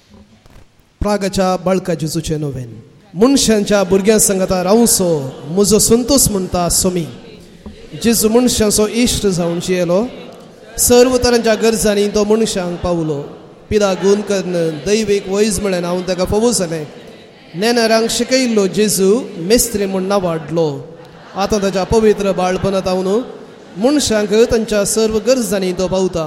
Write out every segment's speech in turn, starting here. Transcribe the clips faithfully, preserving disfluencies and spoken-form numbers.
प्रागाच्या बाळका जेजूचे नोवेन मनशांच्या भुरग्यां संगता रावसो म्हजो संतोष म्हणटा सोमी. जेजू मनशांचो इश्ट जावन जियेलो, सर्व तरांच्या गरजांनी तो मनशांक पावलो. पिदा गुण कर्ण दैवीक वैज म्हळें हांव ताका फोवो जालें. नेनारांक शिकयल्लो जेजू मेस्त्री म्हूण नांव वाडलो. आतां ताच्या पवित्र बाळपणांत हांव न्हू मनशांक तांच्या सर्व गरजांनी तो पावता.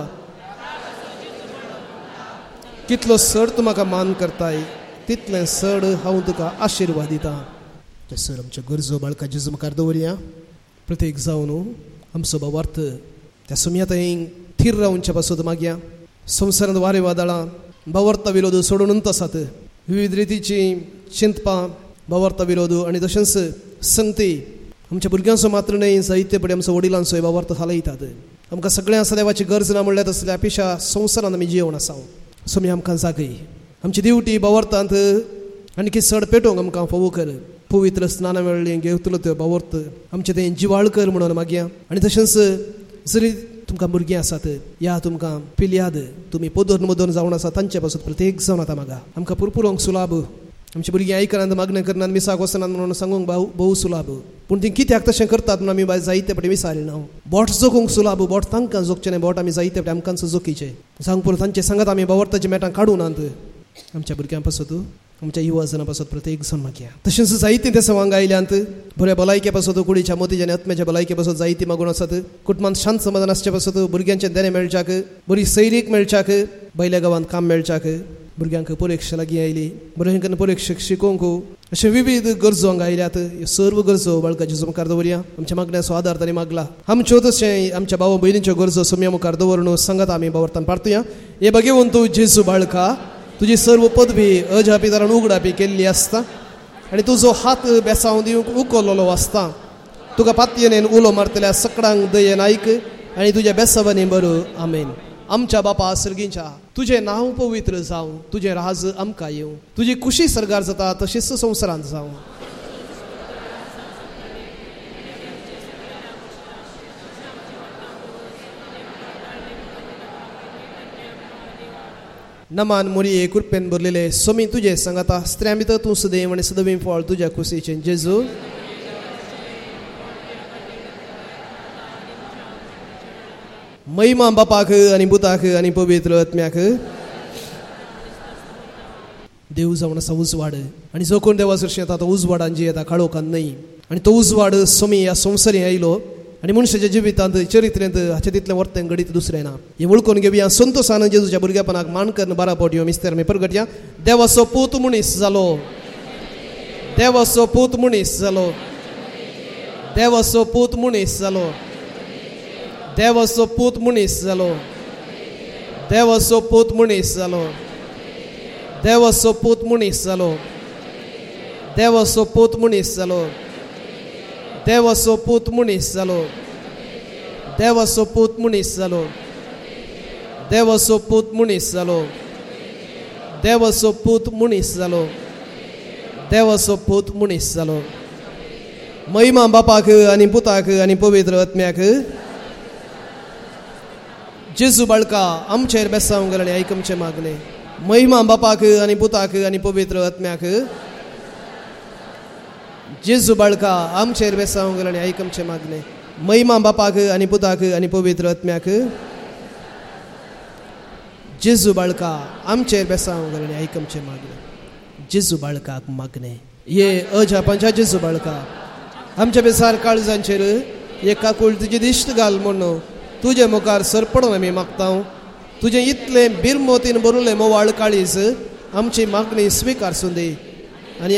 कितलो चड तूं म्हाका मान करताय तितलें चड हांव तुका आशिर्वाद दितां. ते सर आमच्यो गरजो बाळका जेजू मुखार दवरया. प्रत्येक जावन आमचो भावार्थ त्या सुमयाताईंक थीर रावचे पासून मागया. संवसारांत वारे वादळां भावार्था विरोध सोडून आसात. विविध रितीची चिंतपां भावार्था विरोध आनी तशेंच संगती आमच्या भुरग्यांचो मात्र न्हय जायते पडे आमचो वडिलांचोय भावार्थ हालयतात. आमकां सगळ्यां देवाची गरज ना म्हणल्यार तसल्या पिशा संवसारांत आमी जियोन आसा. सोमी आमकां जागय आमची दिवटी भावार्थांत आनी चड पेटोवंक आमकां फोव कर. पवित्र स्नाना वेळी घेतलो त्यो भावार्थ आमचे तें जिवाळ कर म्हणून मागया. आनी तशेंच जरी तुमकां भुरगीं आसात या तुमकां पिल्याद तुमी पोदोन मोदोन जावन आसा तांचे पासून प्रत्येक जावन आतां मागा. आमकां पुरपुरोंक सुलाभ. आमची भुरगीं आयकनात मागणें करनात मिसाक वचनात म्हणून सांगूंक भाव भोव सुलाभ. पूण ती कित्याक तशें करतात म्हणून आमी बाय जायते फावटी विचारलें. हांव बोट जोखूंक सुलाभ. बोट तांकां जोखचें न्हय, बोट आमी जायते फावटी आमकांच जोखीचें जावंक पूण तांचे सांगात आमी भावार्थाच्या मेटां काडूनात. आमच्या भुरग्यां पासून आमच्या युवा जनां पासून प्रत्येक जण मागया. तशेंच जायतीं ते सवांग आयल्यांत बऱ्या भलायके पासून कुडीच्या मोतीच्या आनी आत्म्याच्या भलायके पासून जायतीं मागून आसात. कुटुंबांत शांत समाधान आसचे पासून भुरग्यांचें देणें मेळच्याक, बरी सैरीक मेळच्याक, भायल्या गांवांत काम मेळच्याक, भुरग्यांक परीक्षा लागीं आयली, भुरग्यांक परीक्षेक शिकोवंक अशे विविध गरजो हांगा आयल्यात. ह्यो सर्व गरजो बाळका जेजू मुखार दवरया. आमच्या मागण्याचो आदार तांणी मागला. आमच्यो तशें आमच्या भाव भयणीच्यो गरजो सोम्या मुखार दवरून सांगात आमी भावार्थान पारतुया. हे भगवंतू जेजू बाळका, तुजी सर्व पदवी अजापिदारान उगडापी केल्ली आसता आनी तुजो हात बेसांव दिवंक उखललेलो आसता. तुका पातयेन उलो मारतल्या सकडांक दयेन आयक आनी तुज्या बेसावांनी बरो. आमेन. आमच्या बापा सर्गीच्या तुजें नांव पवित्र जावं, तुजें राज आमकां येवं, तुजी खुशी सरगार जाता तशीच संवसारांत जावं. नमान मोरये कृपेन भरलेले सोमी तुजे सांगाता स्त्रियां भितर तूं सदैव आनी सदैव फळ तुज्या कुशीचें जेजू. महिमा बापाक आनी पुताक आनी पवित्र आत्म्याक. देव जावन आसा उजवाड आनी जो कोण देवा सृश्टी येता तो उजवाडान जी येता काळोखान न्हय. आनी तो उजवाड सोमी ह्या संवसारी आयलो आनी मनशाच्या जिवितांत चरित्रेंत हाचे तितलें वर्तें घडीत दुसरें ना. हें वळखून घेवया. संतोशान जेजूच्या भुरगेपणाक मान करन बारा पोट ह्यो मिस्तेर आमी परगटया. देवाचो पूत मनीस जालो, देवाचो पूत मनीस जालो, देवाचो पूत मनीस जालो, देवाचो पूत मनीस जालो, देवाचो पूत मनीस जालो, देवाचो पूत मनीस जालो, देवाचो पूत मनीस जालो, देवाचो पूत मनीस जालो, देवाचो पूत मनीस जालो, देवाचो पूत मनीस जालो, देवाचो पूत मनीस जालो, देवाचो पूत मनीस जालो. महिमा बापाक आनी पुताक आनी पवित्र आत्म्याक. जेजू बाळका आमचेर बेसांव आनी आयकमचें मागणें. महिमा बापाक आनी पुताक आनी पवित्र आत्म्याक. जेजू बाळका आमचेर बेसांव आनी आयकमचें मागणें. महिमा बापाक आनी पुताक आनी पवित्र आत्म्याक. जेजू बाळका आमचेर बेसांव आनी आयकमचें मागणें. जेजू बाळकाक मागणें. हे अजापांच्या जेजू बाळका आमच्या बेसार काळजांचेर एका कुळ तुजी दिश्ट घाल म्हणून तुजे मुखार सरपडून आमी मागता. तुजें इतलें बिरमोतीन बरयलें मोवाळ काळीज आमची मागणी स्विकारसून दी आनी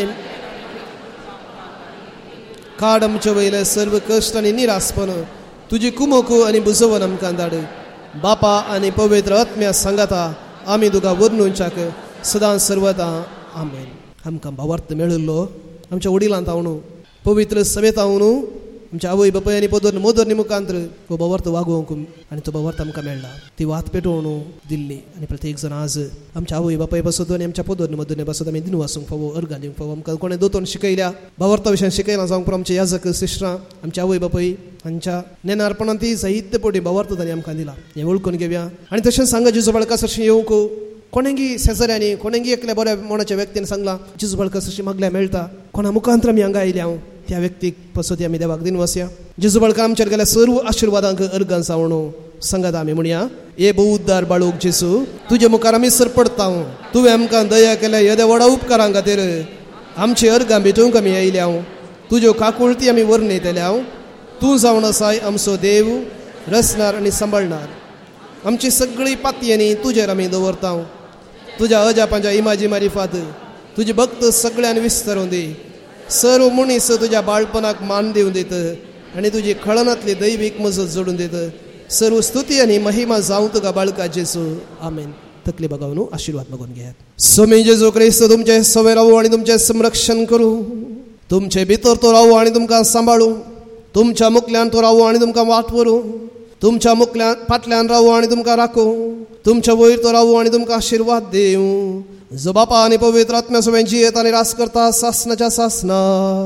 काड आमचे वयले सर्व कश्ट आनी निरासपण तुजी कुमोकू आनी बुजवण आमकां धाड. बापा आनी पवित्र आत्म्या सांगाता आमी तुका वर्णुंचाक सदां सर्वदा. आमेन. आमकां भावार्थ मेळिल्लो आमच्या वडिलांत हांव पवित्र सवेत हांव आमच्या आवय बापाय आनी पदर मोदर मुखांतर तो भावार्थ वागोवंक आनी तो भावार्थ आमकां मेळ्ळा. ती वात पेटोवन दिल्ली आनी प्रत्येक जण आज आमच्या आवय बापाय पासत आनी आमच्या पदर मदर पासत आमी दिनू वाचूंक फावो अर्घा दिवंक फावो. आमकां कोणें दोतोन शिकयल्या भावार्था विशयान शिकयलां जावंक पूण आमच्या याजक सिस्टरां आमच्या आवय बापाय हांच्या नेनारपणांत ती जायते पटी भावार्थ तांणी आमकां दिला. हें वळखून घेवया. आनी तशेंच सांगा जेजू बाळका सरशी येवंक कोणांगी शेजाऱ्यांनी कोणांगी एकल्या बऱ्या मोणाच्या व्यक्तीन सांगला जेजू बाळका अशी मागल्या मेळटा कोणा मुखांतर आमी हांगा आयल्या हांव त्या व्यक्तीक पसती आमी देवाक दिन वसया. जेजू बाळका आमचेर गेल्या सर्व आशिर्वादांक अर्गां सावणू सांगात आमी म्हणया ए बहुद्दार बाळूक जेजू तुजे मुखार आमी सरपडता. तुवें आमकां दया केल्या येद्या व्हडा उपकारां खातीर आमची अर्गां भेटूंक आमी आयल्या. तुज्यो काकुळती आमी वर्णयतल्या. तूं जावन आसाय आमचो देव रचणार आनी सांबाळणार. आमची सगळी पातयेनी तुजेर आमी दवरता. तुज्या अजापांच्या इमाजी मारिफात तुजी भक्त सगळ्यान विस्तारूं दी. सर्व मनीस तुज्या बाळपणाक मान दिवन दित आनी तुजी खळनांतली दैवीक मजत जोडून दित. सर्व स्तुती आनी महिमा जावं तुका बाळका जेजू. आमेन. तकली बगावन आशिर्वाद मागून घेयात. स्वामी जेजू क्रिस्त तुमचे सवय रावू आनी तुमचें संरक्षण करूं. तुमचे भितर तो रावू आनी तुमकां सांबाळूं. तुमच्या मुखल्यान तो रावू आनी तुमकां वाटवरूं. तुमच्या मुखल्यान फाटल्यान रावू आनी तुमकां राखूं. तुमच्या वयर तो रावू आनी तुमकां आशिर्वाद दिवं. जो बापा आनी पवित्र आत्म्या सगळ्यां जियेत आनी रास करता सासनाच्या सासना.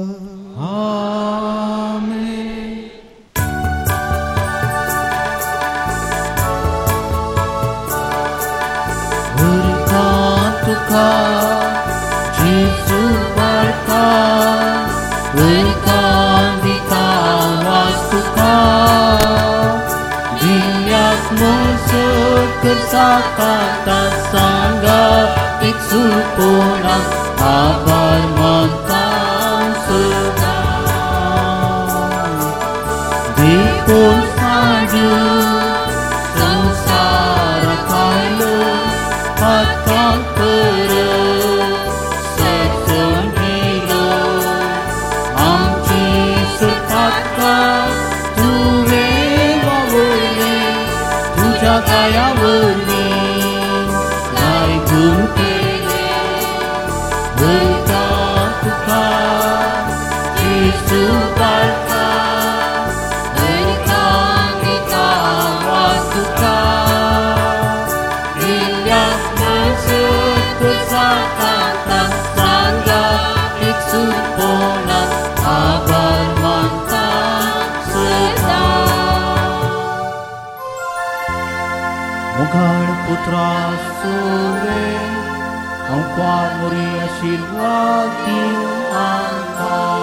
आमेन. तुका जेजू बाळका वैकान दिता वास्तुका दिल्याक मोसत करता सांगा एक सुपोना आभार मानता सदा देखून सांजू संसार खायलो हातांत कर सजून गेलो आमची सुटका तुवें वावरली तुज्या गायावरली लायकून केले वयता तुका जेजू बाळका वयता दिता वास्तुका Mughal putra sore, ang kwa muri asilwati ang